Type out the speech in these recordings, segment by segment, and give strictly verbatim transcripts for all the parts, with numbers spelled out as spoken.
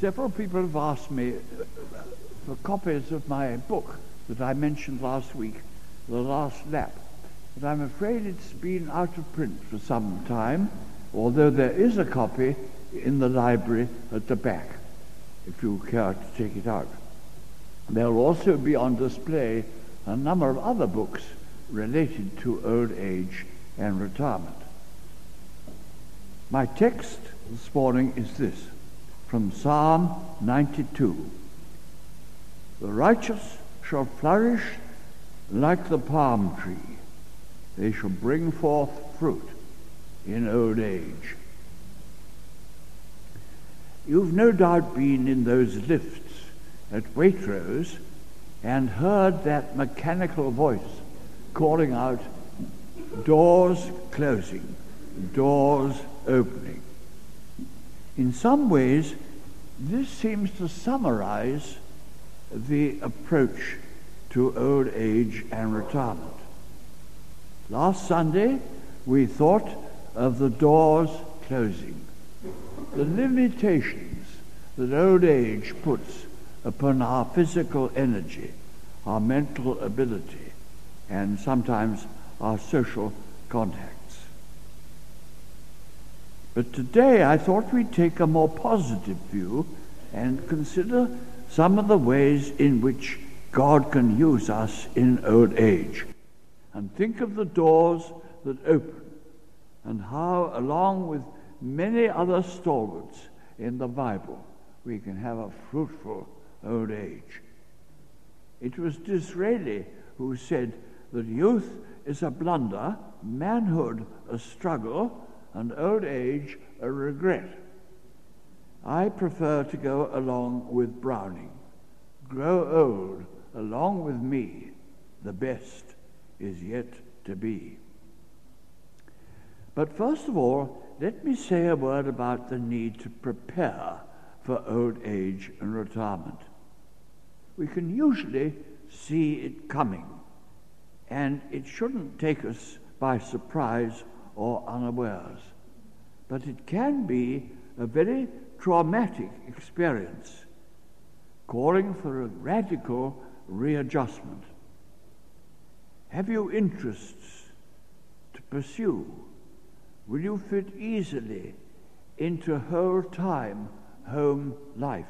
Several people have asked me for copies of my book that I mentioned last week, The Last Lap. But I'm afraid it's been out of print for some time, although there is a copy in the library at the back, if you care to take it out. There will also be on display a number of other books related to old age and retirement. My text this morning is this, from Psalm ninety-two. The righteous shall flourish like the palm tree. They shall bring forth fruit in old age. You've no doubt been in those lifts at Waitrose and heard that mechanical voice calling out, doors closing, doors opening. In some ways, this seems to summarize the approach to old age and retirement. Last Sunday, we thought of the doors closing, the limitations that old age puts upon our physical energy, our mental ability, and sometimes our social contacts. But today I thought we'd take a more positive view and consider some of the ways in which God can use us in old age, and think of the doors that open and how, along with many other stalwarts in the Bible, we can have a fruitful old age. It was Disraeli who said that youth is a blunder, manhood a struggle, and old age a regret. I prefer to go along with Browning. Grow old along with me, the best is yet to be. But first of all, let me say a word about the need to prepare for old age and retirement. We can usually see it coming, and it shouldn't take us by surprise or unawares. But it can be a very traumatic experience, calling for a radical readjustment. Have you interests to pursue? Will you fit easily into whole-time home life?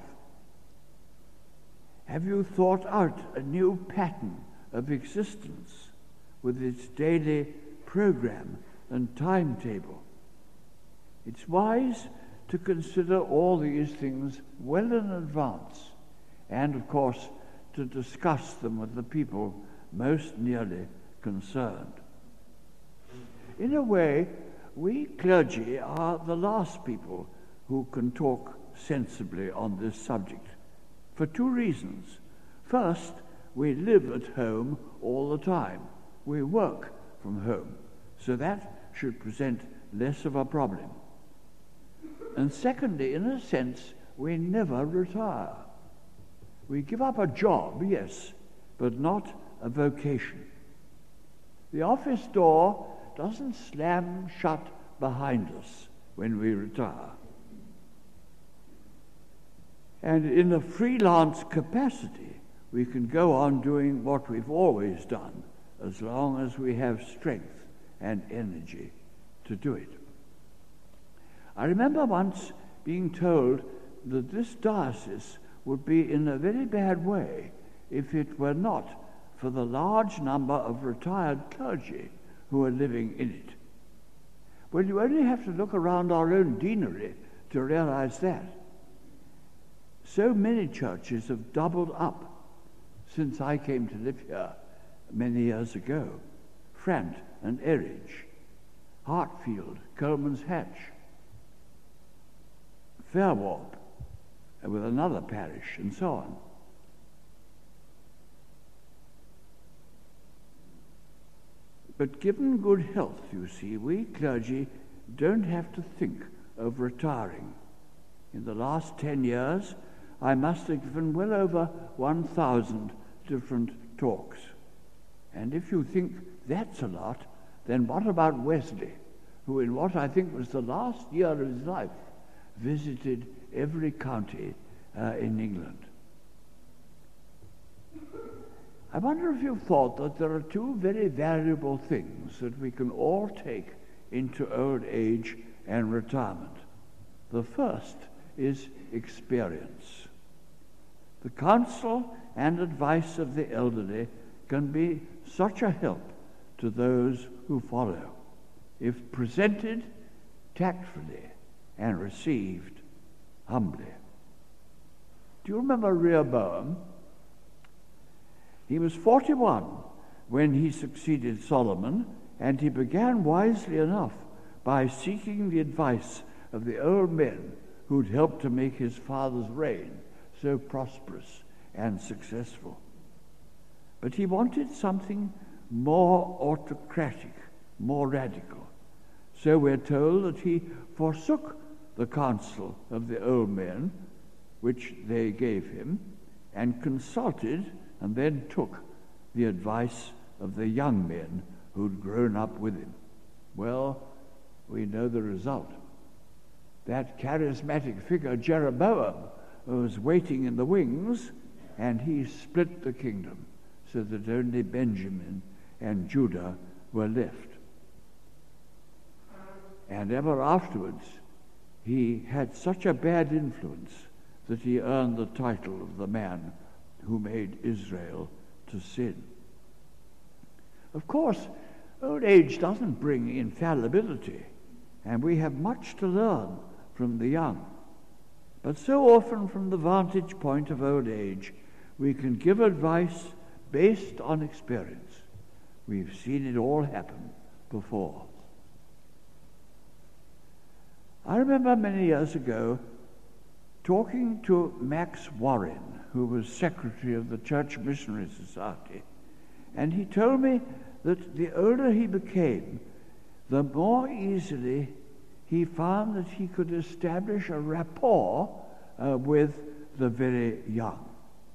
Have you thought out a new pattern of existence with its daily program and timetable? It's wise to consider all these things well in advance and, of course, to discuss them with the people most nearly concerned. In a way, we clergy are the last people who can talk sensibly on this subject, for two reasons. First, we live at home all the time. We work from home, so that should present less of a problem. And secondly, in a sense, we never retire. We give up a job, yes, but not a vocation. The office door doesn't slam shut behind us when we retire. And in a freelance capacity, we can go on doing what we've always done, as long as we have strength and energy to do it. I remember once being told that this diocese would be in a very bad way if it were not for the large number of retired clergy who are living in it. Well, you only have to look around our own deanery to realize that. So many churches have doubled up since I came to live here many years ago. Frant and Eridge, Hartfield, Coleman's Hatch, Fairwarp, with another parish, and so on. But given good health, you see, we clergy don't have to think of retiring. In the last ten years, I must have given well over one thousand different talks. And if you think that's a lot, then what about Wesley, who in what I think was the last year of his life visited every county uh, in England. I wonder if you've thought that there are two very valuable things that we can all take into old age and retirement. The first is experience. The counsel and advice of the elderly can be such a help to those who follow, if presented tactfully and received humbly. Do you remember Rehoboam? He was forty-one when he succeeded Solomon, and he began wisely enough by seeking the advice of the old men who'd helped to make his father's reign so prosperous and successful. But he wanted something more autocratic, more radical. So we're told that he forsook the counsel of the old men, which they gave him, and consulted and then took the advice of the young men who'd grown up with him. Well, we know the result. That charismatic figure, Jeroboam, was waiting in the wings, and he split the kingdom so that only Benjamin and Judah were left. And ever afterwards, he had such a bad influence that he earned the title of the man who made Israel to sin. Of course, old age doesn't bring infallibility, and we have much to learn from the young. But so often from the vantage point of old age, we can give advice based on experience. We've seen it all happen before. I remember many years ago talking to Max Warren, who was secretary of the Church Missionary Society, and he told me that the older he became, the more easily he found that he could establish a rapport uh, with the very young.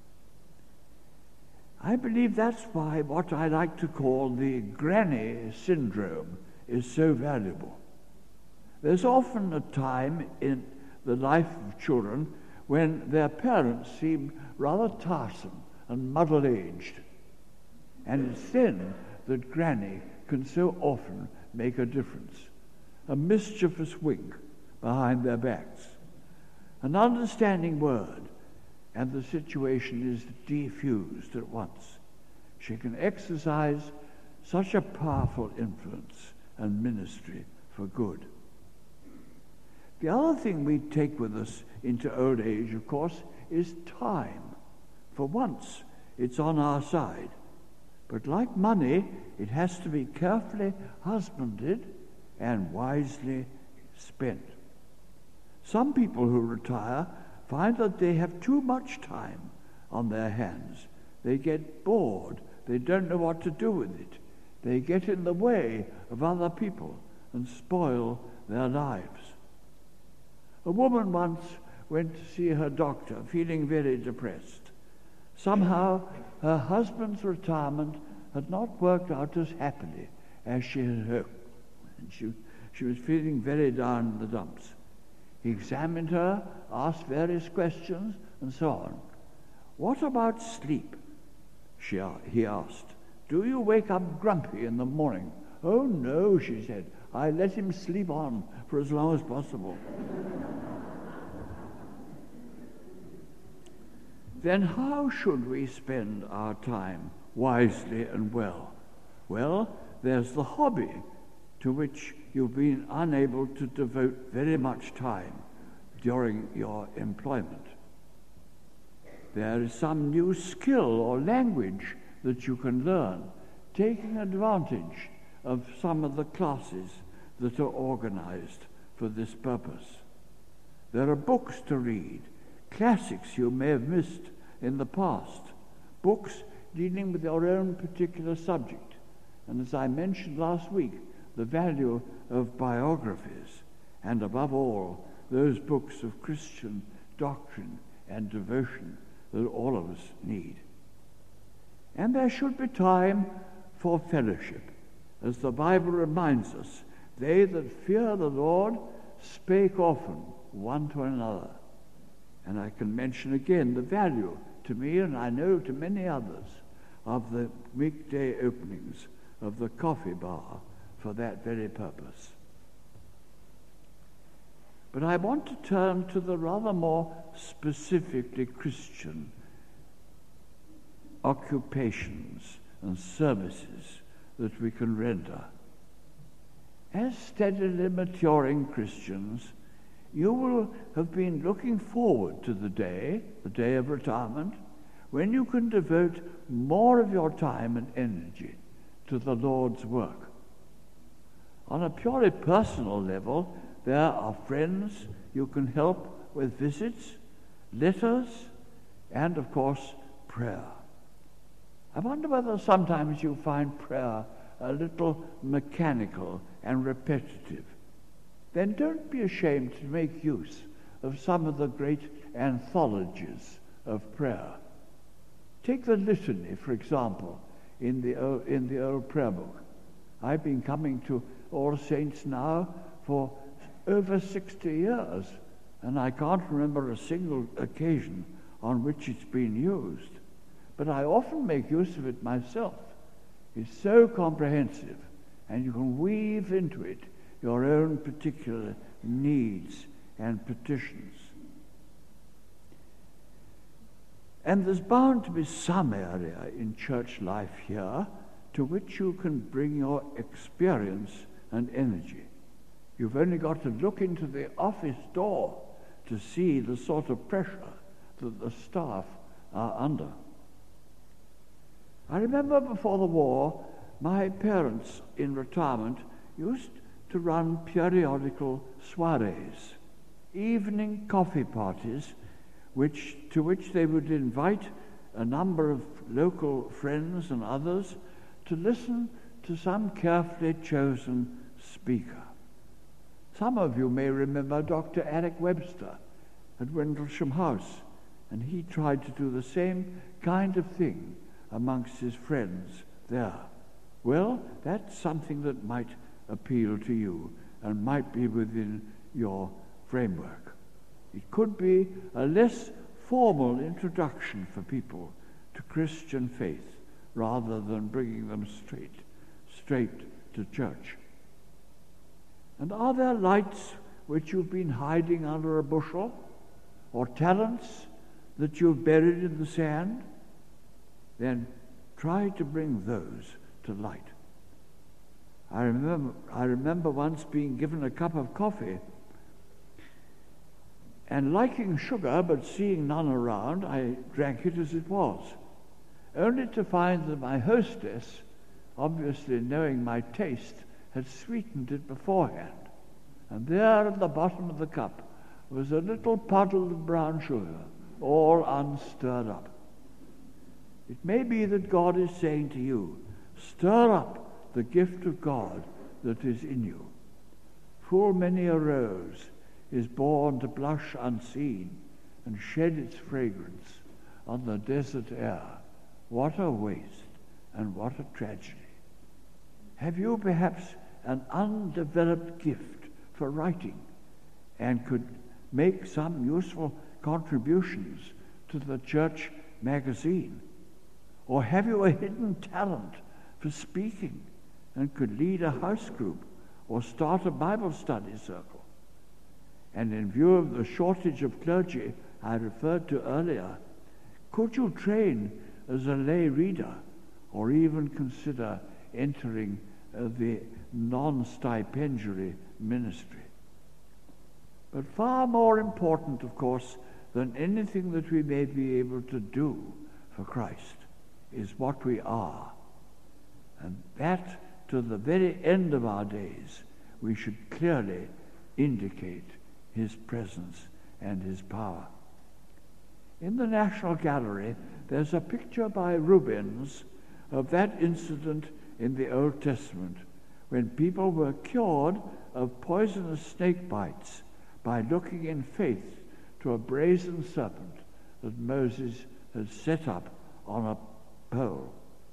I believe that's why what I like to call the granny syndrome is so valuable. There's often a time in the life of children when their parents seem rather tiresome and muddle-aged. And it's then that granny can so often make a difference. A mischievous wink behind their backs, an understanding word, and the situation is defused at once. She can exercise such a powerful influence and ministry for good. The other thing we take with us into old age, of course, is time. For once, it's on our side. But like money, it has to be carefully husbanded and wisely spent. Some people who retire find that they have too much time on their hands. They get bored. They don't know what to do with it. They get in the way of other people and spoil their lives. A woman once went to see her doctor, feeling very depressed. Somehow, her husband's retirement had not worked out as happily as she had hoped, and she, she was feeling very down in the dumps. He examined her, asked various questions, and so on. "What about sleep?" She, he asked. "Do you wake up grumpy in the morning?" "Oh, no," she said. "I let him sleep on for as long as possible." Then how should we spend our time wisely and well? Well, there's the hobby to which you've been unable to devote very much time during your employment. There is some new skill or language that you can learn, taking advantage of some of the classes that are organized for this purpose. There are books to read, classics you may have missed in the past, books dealing with your own particular subject, and as I mentioned last week, the value of biographies, and above all, those books of Christian doctrine and devotion that all of us need. And there should be time for fellowship. As the Bible reminds us, they that fear the Lord spake often one to another. And I can mention again the value to me, and I know to many others, of the weekday openings of the coffee bar for that very purpose. But I want to turn to the rather more specifically Christian occupations and services that we can render. As steadily maturing Christians, you will have been looking forward to the day, the day of retirement, when you can devote more of your time and energy to the Lord's work. On a purely personal level, there are friends you can help with visits, letters, and, of course, prayer. I wonder whether sometimes you find prayer a little mechanical and repetitive. Then don't be ashamed to make use of some of the great anthologies of prayer. Take the litany, for example, in the old, in the old prayer book. I've been coming to All Saints now for over sixty years, and I can't remember a single occasion on which it's been used. But I often make use of it myself. It's so comprehensive, and you can weave into it your own particular needs and petitions. And there's bound to be some area in church life here to which you can bring your experience and energy. You've only got to look into the office door to see the sort of pressure that the staff are under. I remember before the war, my parents in retirement used to run periodical soirees, evening coffee parties, which to which they would invite a number of local friends and others to listen to some carefully chosen speaker. Some of you may remember Doctor Eric Webster at Windlesham House, and he tried to do the same kind of thing amongst his friends there. Well, that's something that might appeal to you and might be within your framework. It could be a less formal introduction for people to Christian faith rather than bringing them straight, straight to church. And are there lights which you've been hiding under a bushel, or talents that you've buried in the sand? Then try to bring those to light. I remember, I remember once being given a cup of coffee, and liking sugar but seeing none around, I drank it as it was, only to find that my hostess, obviously knowing my taste, had sweetened it beforehand. And there at the bottom of the cup was a little puddle of brown sugar, all unstirred up. It may be that God is saying to you, stir up the gift of God that is in you. Full many a rose is born to blush unseen and shed its fragrance on the desert air. What a waste and what a tragedy. Have you perhaps an undeveloped gift for writing and could make some useful contributions to the church magazine? Or have you a hidden talent for speaking and could lead a house group or start a Bible study circle? And in view of the shortage of clergy I referred to earlier, could you train as a lay reader or even consider entering uh, the non-stipendiary ministry? But far more important, of course, than anything that we may be able to do for Christ is what we are. And that, to the very end of our days, we should clearly indicate his presence and his power. In the National Gallery, there's a picture by Rubens of that incident in the Old Testament when people were cured of poisonous snake bites by looking in faith to a brazen serpent that Moses had set up on a pole.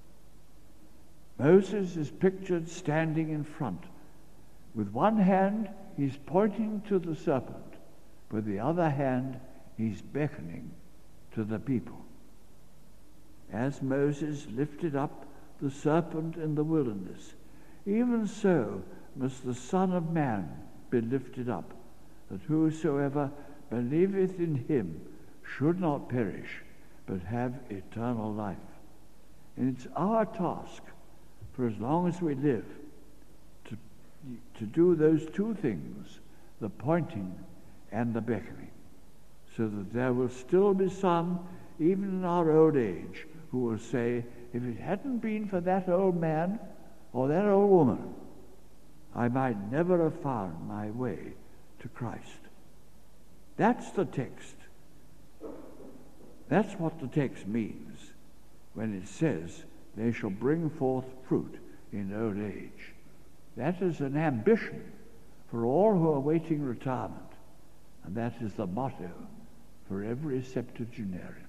Moses is pictured standing in front. With one hand, he's pointing to the serpent. With the other hand, He's beckoning to the people. As Moses lifted up the serpent in the wilderness, even so must the Son of Man be lifted up, that whosoever believeth in him should not perish, but have eternal life. And it's our task, for as long as we live, to, to do those two things, the pointing and the beckoning, so that there will still be some, even in our old age, who will say, if it hadn't been for that old man or that old woman, I might never have found my way to Christ. That's the text. That's what the text means when it says they shall bring forth fruit in old age. That is an ambition for all who are awaiting retirement, and that is the motto for every septuagenarian.